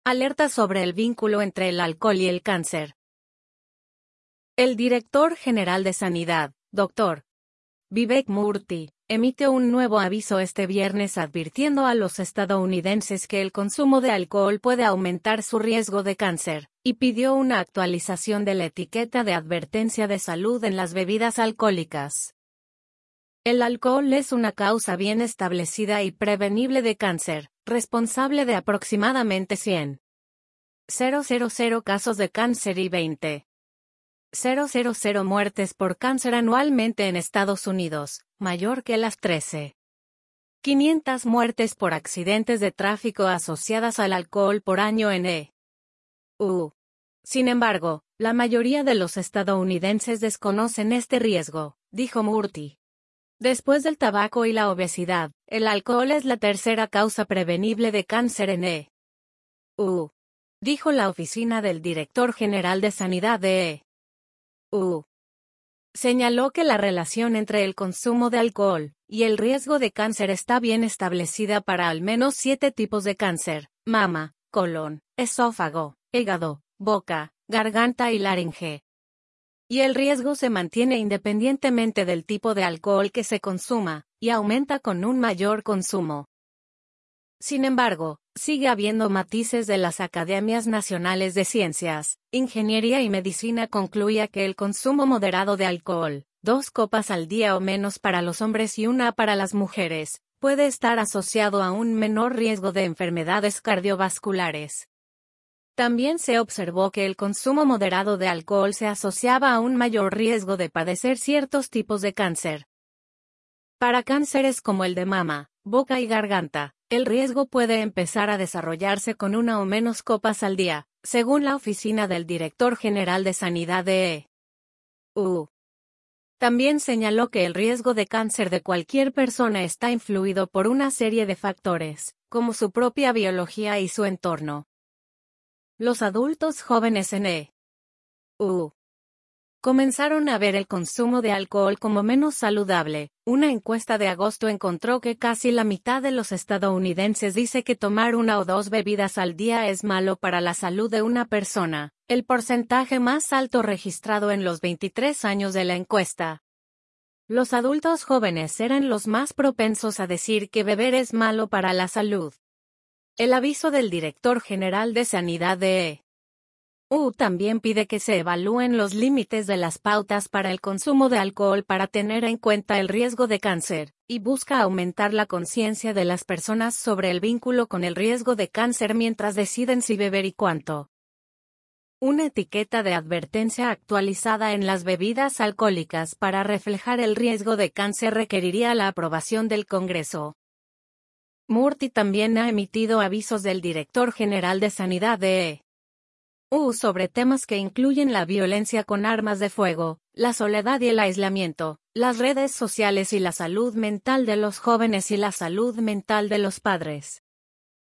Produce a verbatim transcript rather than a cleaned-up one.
Alerta sobre el vínculo entre el alcohol y el cáncer. El director general de Sanidad, doctor Vivek Murthy, emite un nuevo aviso este viernes advirtiendo a los estadounidenses que el consumo de alcohol puede aumentar su riesgo de cáncer, y pidió una actualización de la etiqueta de advertencia de salud en las bebidas alcohólicas. El alcohol es una causa bien establecida y prevenible de cáncer, responsable de aproximadamente cien mil casos de cáncer y veinte mil muertes por cáncer anualmente en Estados Unidos, mayor que las trece mil quinientas muertes por accidentes de tráfico asociadas al alcohol por año en E U. Sin embargo, la mayoría de los estadounidenses desconocen este riesgo, dijo Murthy. Después del tabaco y la obesidad, el alcohol es la tercera causa prevenible de cáncer en E U, dijo la oficina del director general de Sanidad de E U. Señaló que la relación entre el consumo de alcohol y el riesgo de cáncer está bien establecida para al menos siete tipos de cáncer: mama, colon, esófago, hígado, boca, garganta y laringe. Y el riesgo se mantiene independientemente del tipo de alcohol que se consuma, y aumenta con un mayor consumo. Sin embargo, sigue habiendo matices de las Academias Nacionales de Ciencias, Ingeniería y Medicina concluía que el consumo moderado de alcohol, dos copas al día o menos para los hombres y una para las mujeres, puede estar asociado a un menor riesgo de enfermedades cardiovasculares. También se observó que el consumo moderado de alcohol se asociaba a un mayor riesgo de padecer ciertos tipos de cáncer. Para cánceres como el de mama, boca y garganta, el riesgo puede empezar a desarrollarse con una o menos copas al día, según la oficina del director general de Sanidad de E U. También señaló que el riesgo de cáncer de cualquier persona está influido por una serie de factores, como su propia biología y su entorno. Los adultos jóvenes en E U comenzaron a ver el consumo de alcohol como menos saludable. Una encuesta de agosto encontró que casi la mitad de los estadounidenses dice que tomar una o dos bebidas al día es malo para la salud de una persona, el porcentaje más alto registrado en los veintitrés años de la encuesta. Los adultos jóvenes eran los más propensos a decir que beber es malo para la salud. El aviso del director general de Sanidad de E U también pide que se evalúen los límites de las pautas para el consumo de alcohol para tener en cuenta el riesgo de cáncer, y busca aumentar la conciencia de las personas sobre el vínculo con el riesgo de cáncer mientras deciden si beber y cuánto. Una etiqueta de advertencia actualizada en las bebidas alcohólicas para reflejar el riesgo de cáncer requeriría la aprobación del Congreso. Murthy también ha emitido avisos del director general de Sanidad de E U sobre temas que incluyen la violencia con armas de fuego, la soledad y el aislamiento, las redes sociales y la salud mental de los jóvenes y la salud mental de los padres.